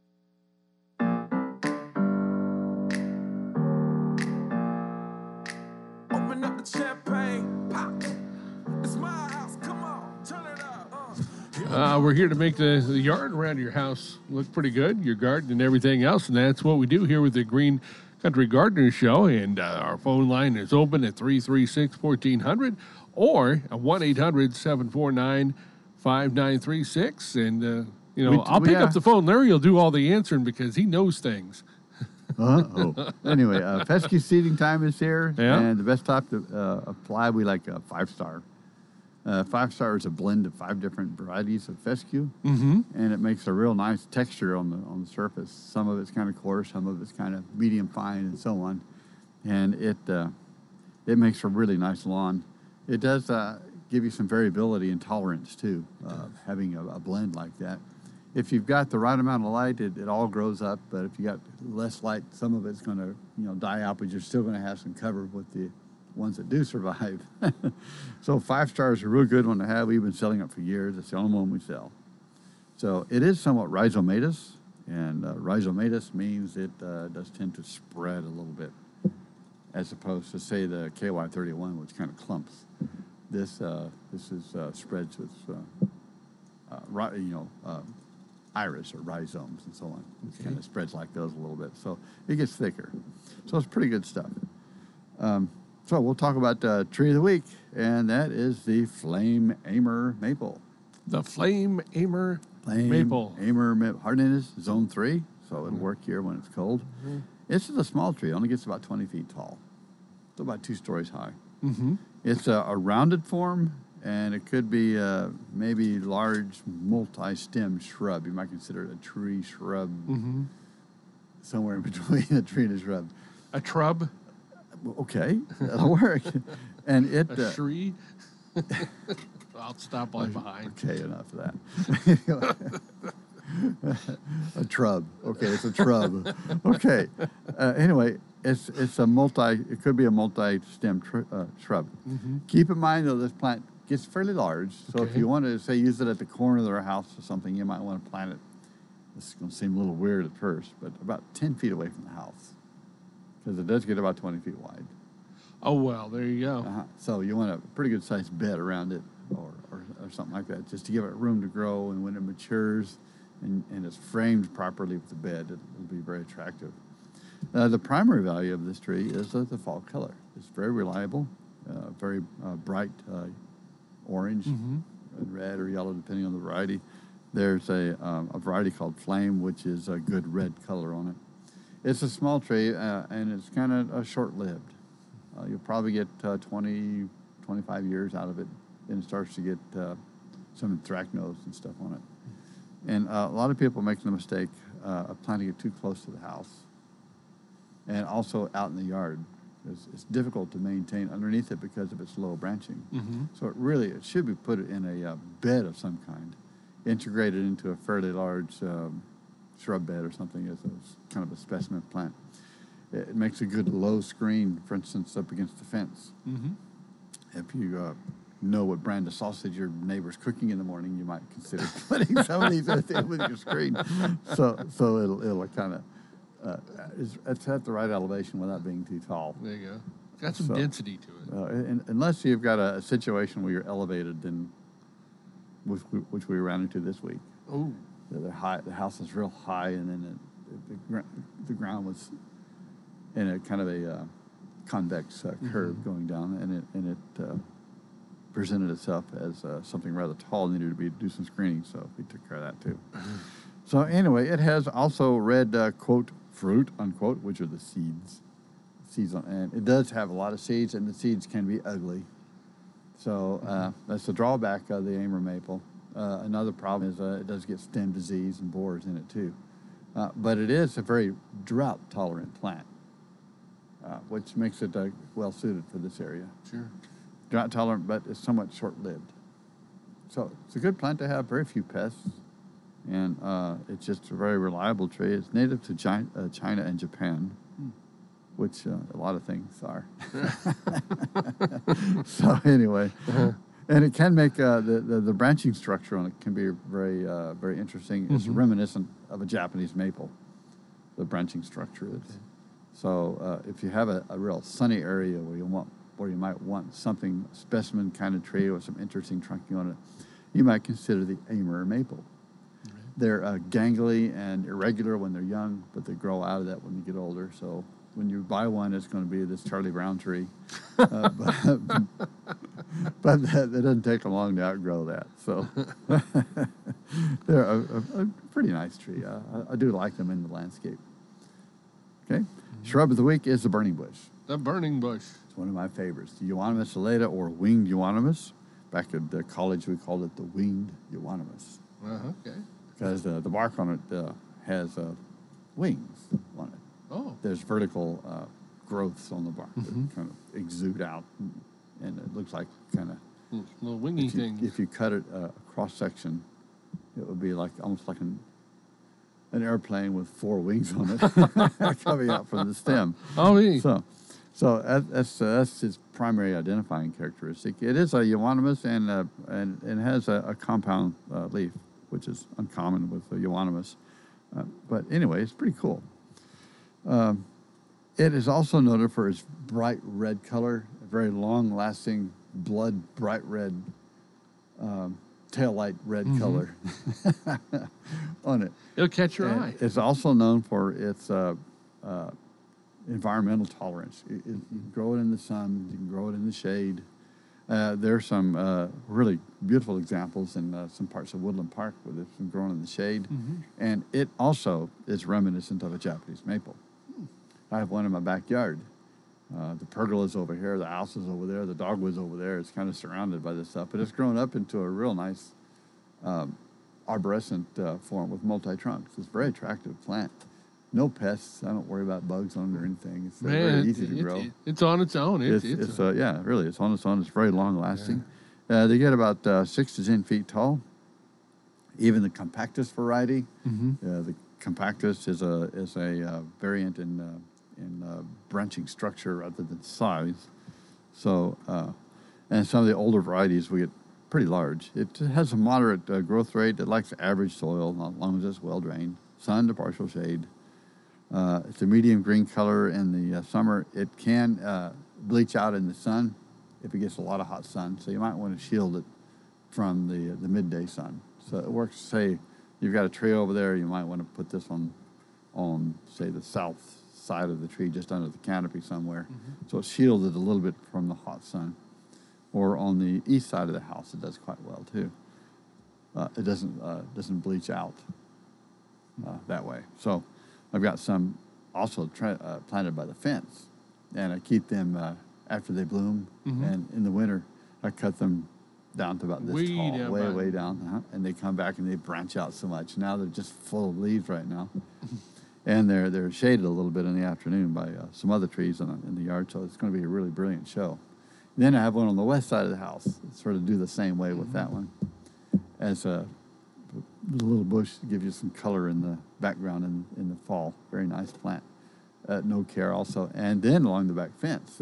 Open up the champagne, pop. It's my house, come on, turn it up. We're here to make the yard around your house look pretty good, your garden and everything else, and that's what we do here with the Green Country Gardener Show. And our phone line is open at 336-1400 or 1-800-749-5936. And, I'll pick up the phone. Larry will do all the answering because he knows things. Anyway, fescue seeding time is here, Yeah. and the best type to apply, we like a 5-star. 5-star is a blend of 5 different varieties of fescue, and it makes a real nice texture on the surface. Some of it's kind of coarse, some of it's kind of medium fine, and so on. And it makes a really nice lawn. It does give you some variability and tolerance too, having a blend like that. if you've got the right amount of light, it all grows up. But if you got less light, some of it's going to die out, but you're still going to have some cover with the ones that do survive. So 5 stars are a real good one to have. We've been selling it for years. It's the only one we sell. So it is somewhat rhizomatous, and rhizomatous means it does tend to spread a little bit, as opposed to, say, the KY31, which kind of clumps. This is spreads with iris or rhizomes and so on. It kind of spreads like those a little bit, so it gets thicker. So it's pretty good stuff. So we'll talk about Tree of the Week, and that is the Flame Aimer Maple. The Flame Aimer Maple. Aimer Maple. Hardening is Zone 3, so it'll work here when it's cold. Mm-hmm. This is a small tree. It only gets about 20 feet tall. It's about 2 stories high. Mm-hmm. It's a rounded form, and it could be maybe large multi-stem shrub. You might consider it a tree shrub, somewhere in between a tree and a shrub. A shrub? Okay, that'll work. And it a tree. I'll stop right behind. Okay, enough of that. A trub. Okay, it's a trub. Okay. Anyway, it's a it could be a multi-stem shrub. Keep in mind though, this plant gets fairly large. So if you want to say use it at the corner of their house or something, you might want to plant it. This is going to seem a little weird at first, but about 10 feet away from the house, because it does get about 20 feet wide. Oh well, there you go. So you want a pretty good sized bed around it, or something like that, just to give it room to grow. And when it matures and it's framed properly with the bed, it'll be very attractive. The primary value of this tree is the fall color. It's very reliable, very bright orange, and red or yellow, depending on the variety. There's a variety called Flame, which is a good red color on it. It's a small tree, and it's kind of short-lived. You'll probably get 20, 25 years out of it. Then it starts to get some anthracnose and stuff on it. And a lot of people make the mistake of planting it too close to the house, and also out in the yard. It's difficult to maintain underneath it because of its low branching. So it should be put in a bed of some kind, integrated into a fairly large shrub bed or something as kind of a specimen plant. It makes a good low screen, for instance, up against the fence. If you know what brand of sausage your neighbor's cooking in the morning, you might consider putting some of these with your screen. So it'll kind of it's at the right elevation without being too tall. There you go. Got some density to it. Unless you've got a situation where you're elevated, then which we ran into this week. Oh, the house is real high, and then the ground was in a kind of a convex curve going down, and it presented itself as something rather tall, needed to do some screening, so we took care of that too. So anyway, it has also red quote fruit unquote, which are the seeds and it does have a lot of seeds, and the seeds can be ugly. So that's the drawback of the Aimer maple. Another problem is it does get stem disease and borers in it too. But it is a very drought-tolerant plant, which makes it well suited for this area. Sure. Drought-tolerant, but it's somewhat short-lived. So it's a good plant to have, very few pests, and it's just a very reliable tree. It's native to China and Japan, which a lot of things are. So anyway, and it can make the branching structure on it can be very very interesting. It's reminiscent of a Japanese maple, the branching structure is. So if you have a real sunny area where you might want something specimen kind of tree with some interesting trunking on it, you might consider the Aimer maple. They're gangly and irregular when they're young, but they grow out of that when you get older. So when you buy one, it's going to be this Charlie Brown tree. But that doesn't take them long to outgrow that. So they're a pretty nice tree. I do like them in the landscape. Okay. Shrub of the week is the burning bush. The burning bush. It's one of my favorites. The Euonymus alata, or winged euonymus. Back at the college, we called it the winged euonymus. Okay. Because the bark on it has wings on it. Oh. There's vertical growths on the bark that kind of exude out, and it looks like kind of little wingy things. If you cut it cross section, it would be like almost like an airplane with 4 wings on it coming out from the stem. Oh, yeah. So that's its primary identifying characteristic. It is a euonymus and has a compound leaf, which is uncommon with the euonymus. But anyway, it's pretty cool. It is also noted for its bright red color, a very long-lasting blood bright red taillight red color on it. It'll catch your eye. It's also known for its environmental tolerance. You can grow it in the sun, you can grow it in the shade. There's some really beautiful examples in some parts of Woodland Park where it's been grown in the shade. And it also is reminiscent of a Japanese maple. I have one in my backyard. The pergola's over here, the house is over there, the dogwood's over there. It's kind of surrounded by this stuff, but it's grown up into a real nice arborescent form with multi-trunks. It's a very attractive plant. No pests. I don't worry about bugs on it or anything. It's very easy to grow. It's on its own. It's really, it's on its own. It's very long lasting. They get about 6 to 10 feet tall. Even the compactus variety. The compactus is a variant in branching structure rather than size. So, and some of the older varieties we get pretty large. It has a moderate growth rate. It likes average soil, as long as it's well drained. Sun to partial shade. It's a medium green color in the summer. It can bleach out in the sun if it gets a lot of hot sun. So you might want to shield it from the midday sun. So it works. Say you've got a tree over there, you might want to put this on say the south side of the tree, just under the canopy somewhere. So it's shielded a little bit from the hot sun. Or on the east side of the house, it does quite well too. It doesn't bleach out that way. So I've got some also planted by the fence, and I keep them after they bloom. And in the winter, I cut them down to about this tall, way down, and they come back and they branch out so much. Now they're just full of leaves right now, and they're shaded a little bit in the afternoon by some other trees in the yard. So it's going to be a really brilliant show. Then I have one on the west side of the house. Sort of do the same way with that one, as a little bush to give you some color in the background in the fall. Very nice plant. No care also. And then along the back fence.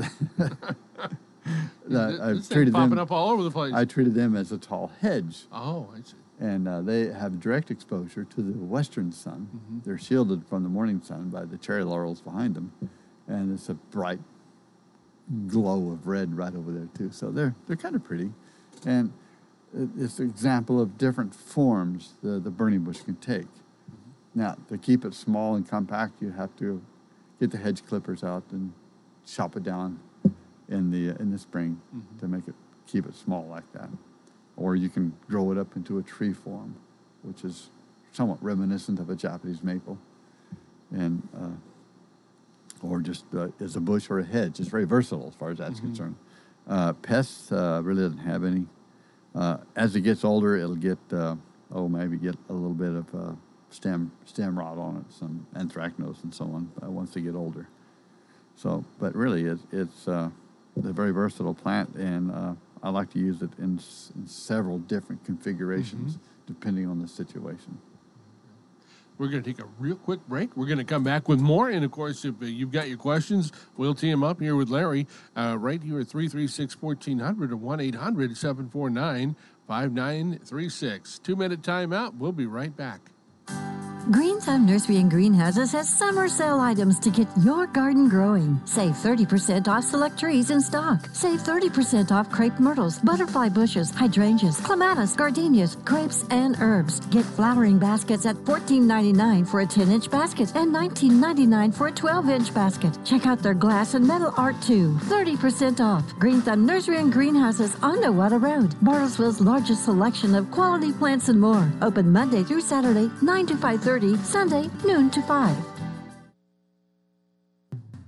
I've treated popping them up all over the place. I treated them as a tall hedge. Oh, I see. And they have direct exposure to the western sun. They're shielded from the morning sun by the cherry laurels behind them. And it's a bright glow of red right over there too. So they're kind of pretty. And it's an example of different forms the burning bush can take. Now, to keep it small and compact, you have to get the hedge clippers out and chop it down in the spring to keep it small like that. Or you can grow it up into a tree form, which is somewhat reminiscent of a Japanese maple, and or just as a bush or a hedge. It's very versatile as far as that's concerned. Pests really doesn't have any. As it gets older, it'll get maybe get a little bit of stem rot on it, some anthracnose and so on once they get older. So, but really, it's a very versatile plant, and I like to use it in several different configurations depending on the situation. We're going to take a real quick break. We're going to come back with more. And, of course, if you've got your questions, we'll tee them up here with Larry right here at 336-1400 or 1-800-749-5936. 2-minute timeout. We'll be right back. Green Thumb Nursery and Greenhouses has summer sale items to get your garden growing. Save 30% off select trees in stock. Save 30% off crepe myrtles, butterfly bushes, hydrangeas, clematis, gardenias, grapes, and herbs. Get flowering baskets at $14.99 for a 10-inch basket and $19.99 for a 12-inch basket. Check out their glass and metal art too. 30% off. Green Thumb Nursery and Greenhouses on Nowata Road. Bartlesville's largest selection of quality plants and more. Open Monday through Saturday, 9 to 5:30. Sunday, noon to 5.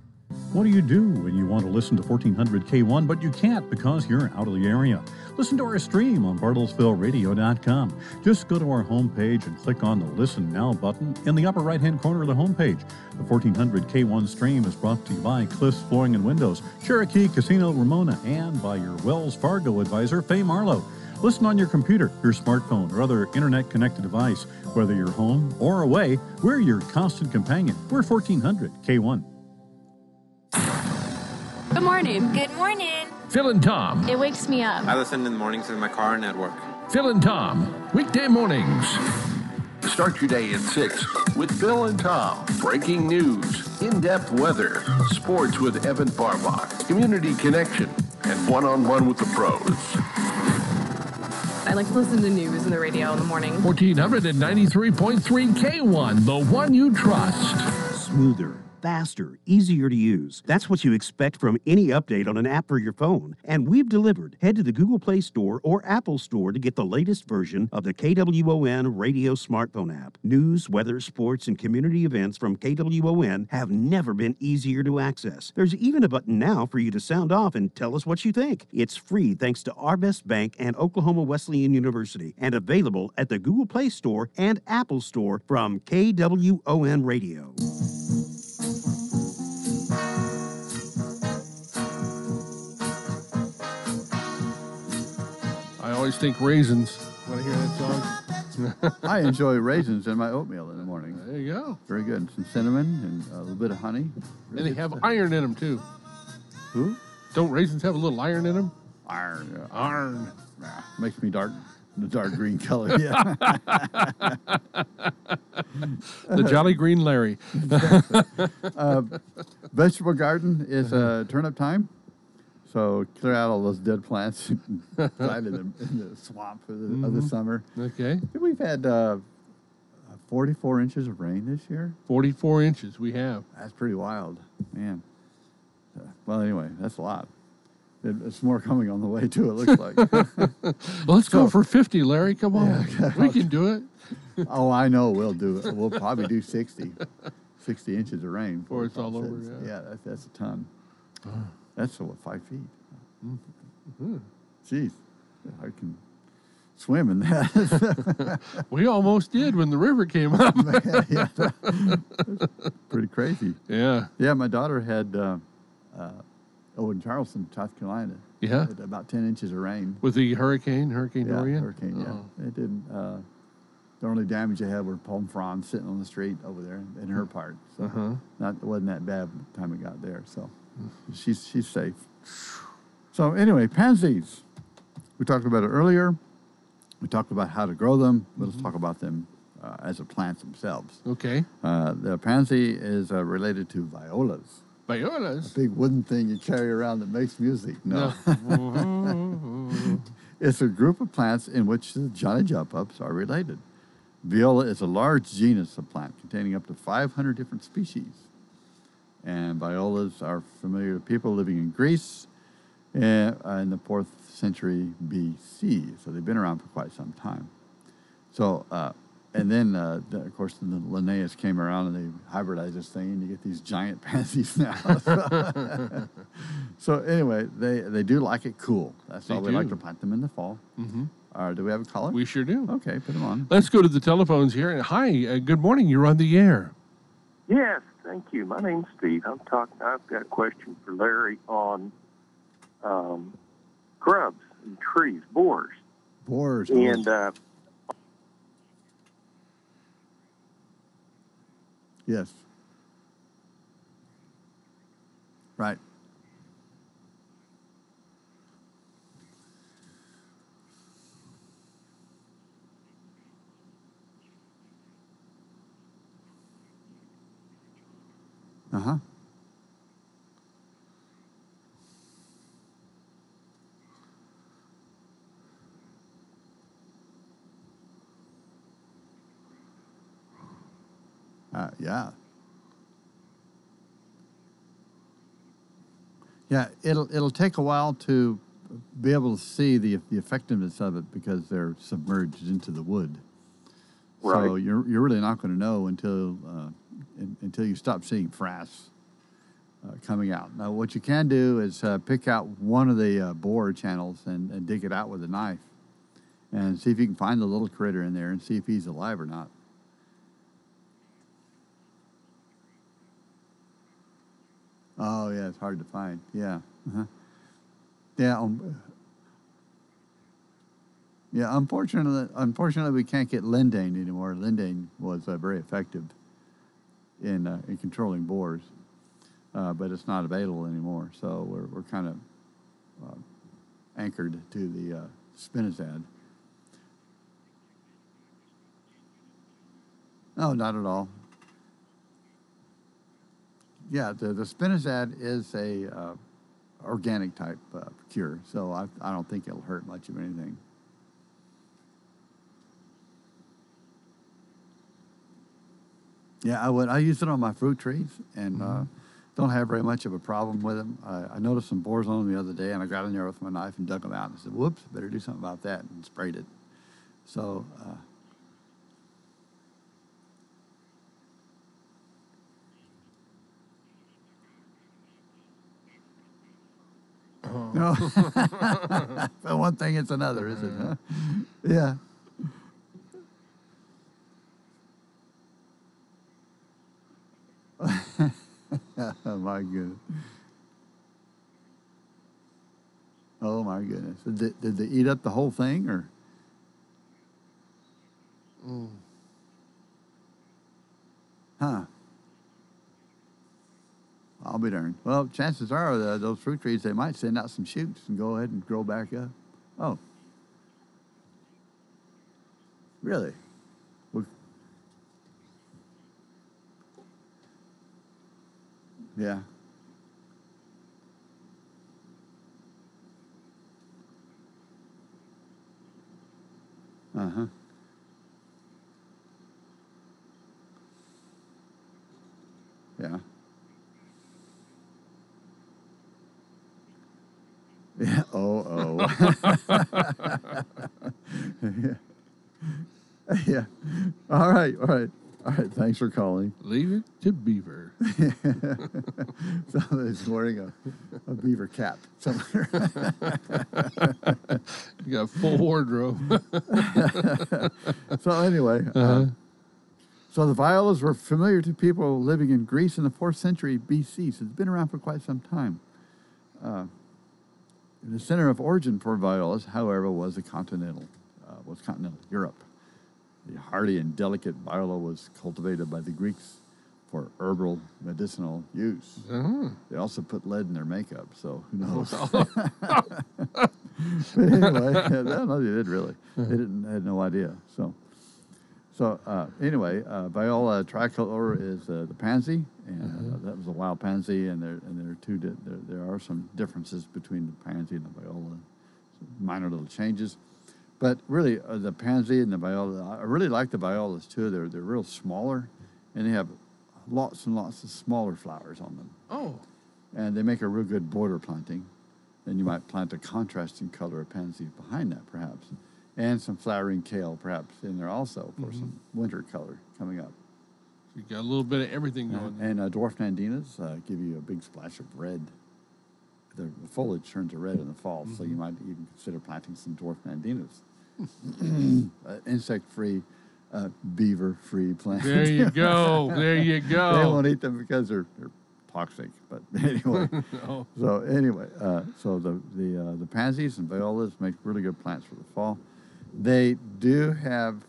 What do you do when you want to listen to 1400 K1, but you can't because you're out of the area? Listen to our stream on BartlesvilleRadio.com. Just go to our homepage and click on the Listen Now button in the upper right-hand corner of the homepage. The 1400 K1 stream is brought to you by Cliffs Flooring and Windows, Cherokee Casino Ramona, and by your Wells Fargo advisor, Faye Marlowe. Listen on your computer, your smartphone, or other internet-connected device. Whether you're home or away, we're your constant companion. We're 1400 K1. Good morning. Good morning. Phil and Tom. It wakes me up. I listen in the mornings in my car and at work. Phil and Tom. Weekday mornings. Start your day at 6 with Phil and Tom. Breaking news, in-depth weather, sports with Evan Barbach, community connection, and one-on-one with the pros. I like to listen to news in the radio in the morning. 1493.3 K1, the one you trust. Smoother, faster, easier to use. That's what you expect from any update on an app for your phone. And we've delivered. Head to the Google Play Store or Apple Store to get the latest version of the KWON radio smartphone app. News, weather, sports, and community events from KWON have never been easier to access. There's even a button now for you to sound off and tell us what you think. It's free thanks to Our Best Bank and Oklahoma Wesleyan University, and available at the Google Play Store and Apple Store from KWON Radio. I always think raisins when I hear that song. I enjoy raisins in my oatmeal in the morning. There you go. Very good. Some cinnamon and a little bit of honey. And they have iron in them, too. Who? Don't raisins have a little iron in them? Iron. Yeah. Iron. Yeah. Makes me the dark green color. Yeah. The Jolly Green Larry. Vegetable garden is turnip time. So clear out all those dead plants died in the swamp of the summer. Okay. We've had 44 inches of rain this year. 44 inches we have. That's pretty wild, man. Well, anyway, that's a lot. It's more coming on the way, too, it looks like. Let's go for 50, Larry. Come on. Yeah, we can do it. Oh, I know we'll do it. We'll probably do 60 inches of rain. Before it's all over, yeah. That's a ton. That's 5 feet. Mm-hmm. Jeez, I can swim in that. We almost did when the river came up. Yeah, pretty crazy. Yeah. Yeah, my daughter had in Charleston, South Carolina. Yeah. Had about 10 inches of rain. With the Hurricane Dorian? Hurricane, yeah. It didn't. The only damage they had were palm fronds sitting on the street over there in her part. So it wasn't that bad by the time it got there. So she's safe. So anyway, pansies. We talked about it earlier. We talked about how to grow them. Let's talk about them as a plants themselves. Okay. The pansy is related to violas. Violas? A big wooden thing you carry around that makes music. No. It's a group of plants in which the Johnny Jump-Ups are related. Viola is a large genus of plant containing up to 500 different species. And violas are familiar to people living in Greece in the 4th century BC. So they've been around for quite some time. So, and then, of course, the Linnaeus came around and they hybridized this thing, and you get these giant pansies now. So anyway, they do like it cool. That's why we like to plant them in the fall. Mm-hmm. Do we have a caller? We sure do. Okay, put them on. Let's go to the telephones here. Hi, good morning. You're on the air. Yes, thank you. My name's Steve. I've got a question for Larry on grubs and trees, borers. Borers. And yes. Right. Uh-huh. Yeah. Yeah, it'll take a while to be able to see the effectiveness of it because they're submerged into the wood. Right. So you're really not going to know until you stop seeing frass coming out. Now, what you can do is pick out one of the borer channels and dig it out with a knife and see if you can find the little critter in there and see if he's alive or not. Oh, yeah, it's hard to find. Yeah. Uh-huh. Yeah. Yeah, unfortunately, we can't get lindane anymore. Lindane was very effective in controlling borers, but it's not available anymore. So we're kind of anchored to the spinosad. No, not at all. Yeah, the spinosad is a organic type cure, so I don't think it'll hurt much of anything. Yeah, I would. I use it on my fruit trees and don't have very much of a problem with them. I noticed some borers on them the other day, and I got in there with my knife and dug them out. And I said, whoops, better do something about that, and sprayed it. So... No. So one thing it's another, is it? Huh? Yeah. Oh, my goodness. Oh, my goodness. Did they eat up the whole thing, or? Huh. I'll be darned. Well, chances are those fruit trees, they might send out some shoots and go ahead and grow back up. Oh. Really? Well, yeah. Uh-huh. Yeah. Yeah. Oh. Yeah. Yeah. All right. Thanks for calling. Leave it to Beaver. So he's wearing a beaver cap somewhere. You got a full wardrobe. So anyway, so the violas were familiar to people living in Greece in the 4th century BC. So it's been around for quite some time. The center of origin for violas, however, was continental Europe. The hardy and delicate viola was cultivated by the Greeks for herbal medicinal use. They also put lead in their makeup, so who knows? But anyway, no, they did really. They had no idea. So anyway, Viola tricolor is the pansy, and that was a wild pansy, and there are some differences between the pansy and the viola, minor little changes. But really, the pansy and the viola, I really like the violas too. They're real smaller, and they have lots and lots of smaller flowers on them. Oh. And they make a real good border planting. And you might plant a contrasting color of pansy behind that, perhaps. And some flowering kale, perhaps, in there also for some winter color coming up. You got a little bit of everything going. And dwarf nandinas give you a big splash of red. The foliage turns to red in the fall, so you might even consider planting some dwarf nandinas. Insect-free, beaver-free plants. There you go. There you go. They won't eat them because they're toxic, but anyway. No. So anyway, so the pansies and violas make really good plants for the fall. They do have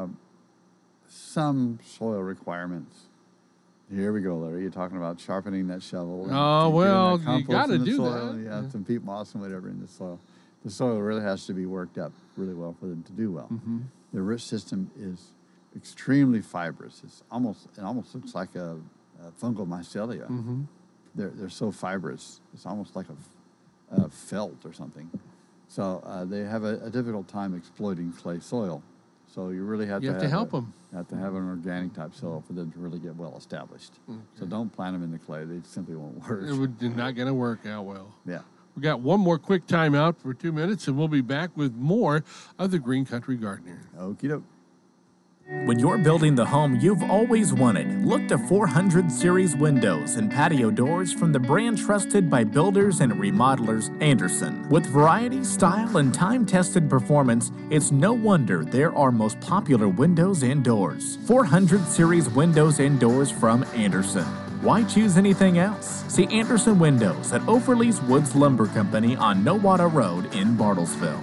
some soil requirements. Here we go, Larry. You're talking about sharpening that shovel. Oh, well, you got to do that. Yeah, some peat moss and whatever in the soil. The soil really has to be worked up really well for them to do well. The root system is extremely fibrous. It almost looks like a fungal mycelia. They're so fibrous. It's almost like a felt or something. So they have a difficult time exploiting clay soil. So you really have to help them. You have to have an organic type soil for them to really get well established. So don't plant them in the clay. They simply won't work. They're not going to work out well. Yeah. We got one more quick timeout for 2 minutes, and we'll be back with more of the Green Country Gardener. Okie doke. When you're building the home you've always wanted, look to 400 Series windows and patio doors from the brand trusted by builders and remodelers, Andersen. With variety, style, and time-tested performance, it's no wonder they're our most popular windows and doors. 400 Series windows and doors from Andersen. Why choose anything else? See Andersen Windows at Overlease Woods Lumber Company on Nowata Road in Bartlesville.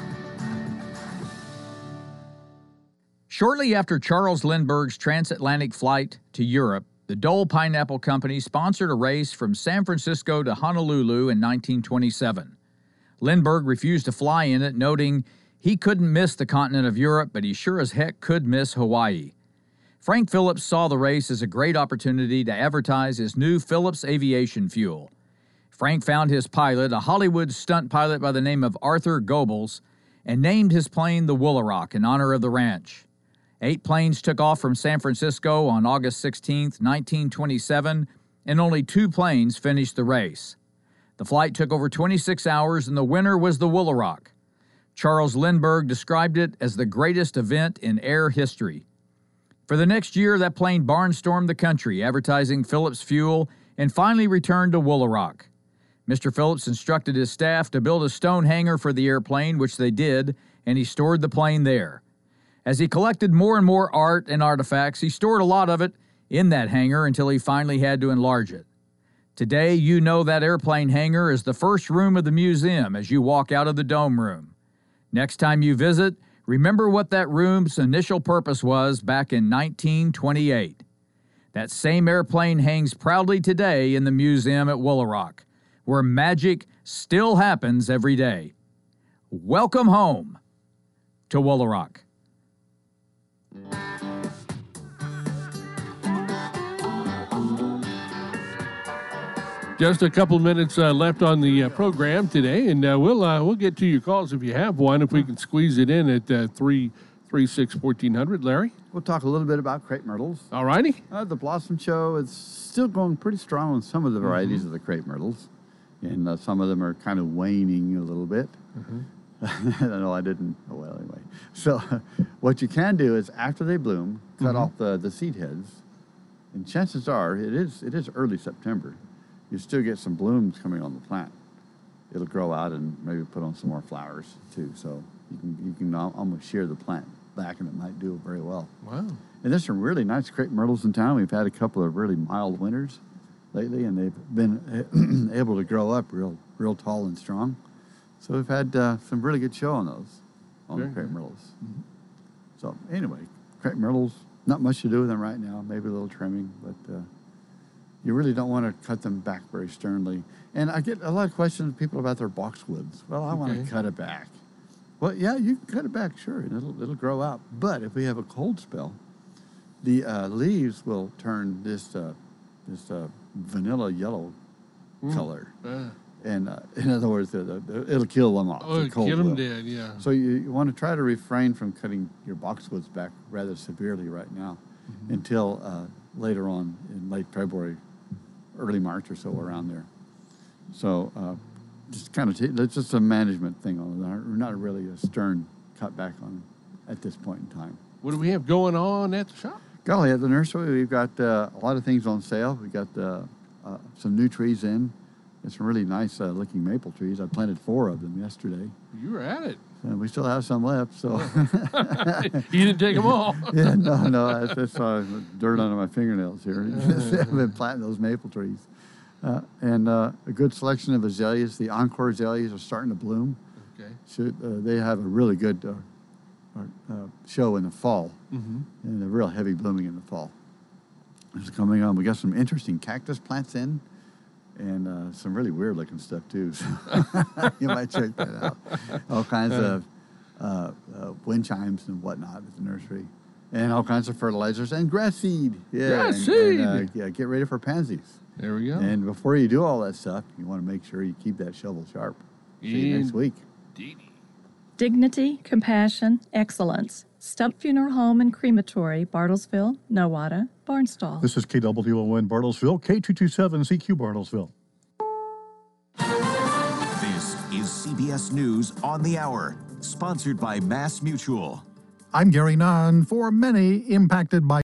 Shortly after Charles Lindbergh's transatlantic flight to Europe, the Dole Pineapple Company sponsored a race from San Francisco to Honolulu in 1927. Lindbergh refused to fly in it, noting he couldn't miss the continent of Europe, but he sure as heck could miss Hawaii. Frank Phillips saw the race as a great opportunity to advertise his new Phillips aviation fuel. Frank found his pilot, a Hollywood stunt pilot by the name of Arthur Goebbels, and named his plane the Woolaroc in honor of the ranch. 8 planes took off from San Francisco on August 16, 1927, and only 2 planes finished the race. The flight took over 26 hours, and the winner was the Woolaroc. Charles Lindbergh described it as the greatest event in air history. For the next year, that plane barnstormed the country, advertising Phillips fuel, and finally returned to Woolaroc. Mr. Phillips instructed his staff to build a stone hangar for the airplane, which they did, and he stored the plane there. As he collected more and more art and artifacts, he stored a lot of it in that hangar until he finally had to enlarge it. Today, you know that airplane hangar is the first room of the museum as you walk out of the dome room. Next time you visit, remember what that room's initial purpose was back in 1928. That same airplane hangs proudly today in the museum at Woolaroc, where magic still happens every day. Welcome home to Woolaroc. Just a couple minutes left on the program today, and we'll get to your calls if you have one, if we can squeeze it in at 336-1400. Larry? We'll talk a little bit about crepe myrtles. All righty. The Blossom Show is still going pretty strong on some of the varieties of the crepe myrtles, and some of them are kind of waning a little bit. No, I didn't. Oh, well, anyway. So what you can do is after they bloom, cut off the seed heads, and chances are it is early September. You still get some blooms coming on the plant. It'll grow out and maybe put on some more flowers too. So you can almost shear the plant back, and it might do very well. Wow. And there's some really nice crepe myrtles in town. We've had a couple of really mild winters lately, and they've been able to grow up real tall and strong. So we've had some really good show on those, on the crepe myrtles. So anyway, crepe myrtles, not much to do with them right now. Maybe a little trimming, but you really don't want to cut them back very sternly. And I get a lot of questions from people about their boxwoods. Well, I want to cut it back. Well, yeah, you can cut it back, sure, and it'll grow out. But if we have a cold spell, the leaves will turn this vanilla yellow color. And in other words, it'll kill them off. Oh, it'll kill them dead, yeah. So you want to try to refrain from cutting your boxwoods back rather severely right now until later on in late February, early March or so, around there. So just kind of, that's just a management thing on it. Not really a stern cutback on it at this point in time. What do we have going on at the shop? Golly, at the nursery, we've got a lot of things on sale. We've got some new trees in. There's some really nice looking maple trees. I planted 4 of them yesterday. You were at it. And we still have some left, so. You didn't take them all. Yeah, no, that's dirt under my fingernails here. I've been planting those maple trees. And a good selection of azaleas. The Encore azaleas are starting to bloom. Okay. So, they have a really good show in the fall. And they're real heavy blooming in the fall. It's coming on. We got some interesting cactus plants in. And some really weird looking stuff too. So you might check that out. All kinds of wind chimes and whatnot at the nursery. And all kinds of fertilizers and grass seed. Yeah, grass seed. Yeah, get ready for pansies. There we go. And before you do all that stuff, you want to make sure you keep that shovel sharp. See you next week. Dignity, compassion, excellence. Stump Funeral Home and Crematory, Bartlesville, Nowata, Barnstall. This is KWON Bartlesville, K227CQ Bartlesville. This is CBS News on the Hour, sponsored by Mass Mutual. I'm Gary Nunn. For many impacted by